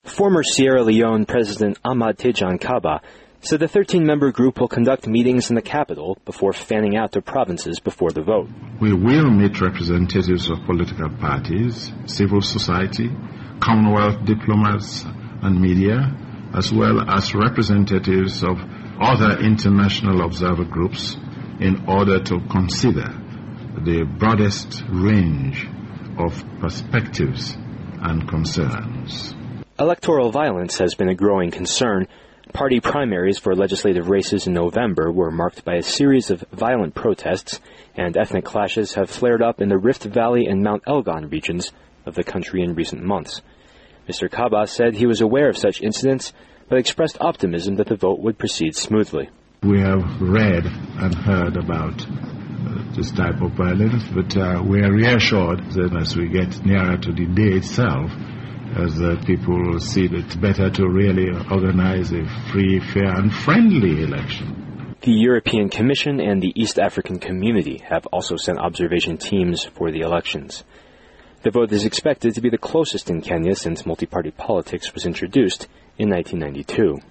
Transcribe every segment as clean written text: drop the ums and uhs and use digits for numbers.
Former Sierra Leone President Ahmad Tejan Kaba said the 13-member group will conduct meetings in the capital before fanning out to provinces before the vote. We will meet representatives of political parties, civil society, Commonwealth diplomats and media, as well as representatives of other international observer groups in order to consider the broadest range of perspectives and concerns. Electoral violence has been a growing concern. Party primaries for legislative races in November were marked by a series of violent protests, and ethnic clashes have flared up in the Rift Valley and Mount Elgon regions of the country in recent months. Mr. Kaba said he was aware of such incidents, but expressed optimism that the vote would proceed smoothly. We have read and heard about this type of violence, but we are reassured that as we get nearer to the day itself, as people see that it's better to really organize a free, fair, and friendly election. The European Commission and the East African Community have also sent observation teams for the elections. The vote is expected to be the closest in Kenya since multi-party politics was introduced in 1992.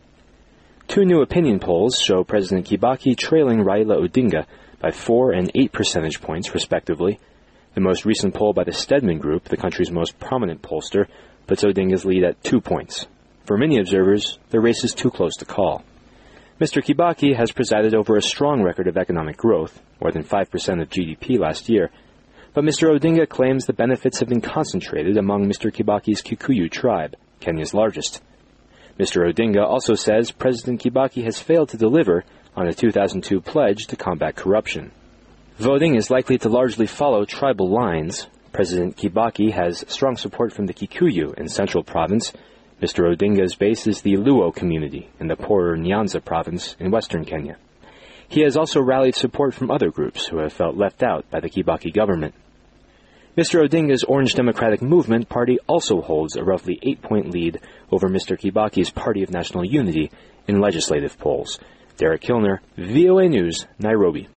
Two new opinion polls show President Kibaki trailing Raila Odinga by 4 and 8 percentage points, respectively. The most recent poll by the Stedman Group, the country's most prominent pollster, puts Odinga's lead at 2 points. For many observers, the race is too close to call. Mr. Kibaki has presided over a strong record of economic growth, more than 5% of GDP last year. But Mr. Odinga claims the benefits have been concentrated among Mr. Kibaki's Kikuyu tribe, Kenya's largest. Mr. Odinga also says President Kibaki has failed to deliver on a 2002 pledge to combat corruption. Voting is likely to largely follow tribal lines. President Kibaki has strong support from the Kikuyu in Central Province. Mr. Odinga's base is the Luo community in the poorer Nyanza Province in Western Kenya. He has also rallied support from other groups who have felt left out by the Kibaki government. Mr. Odinga's Orange Democratic Movement party also holds a roughly 8-point lead over Mr. Kibaki's Party of National Unity in legislative polls. Derek Kilner, VOA News, Nairobi.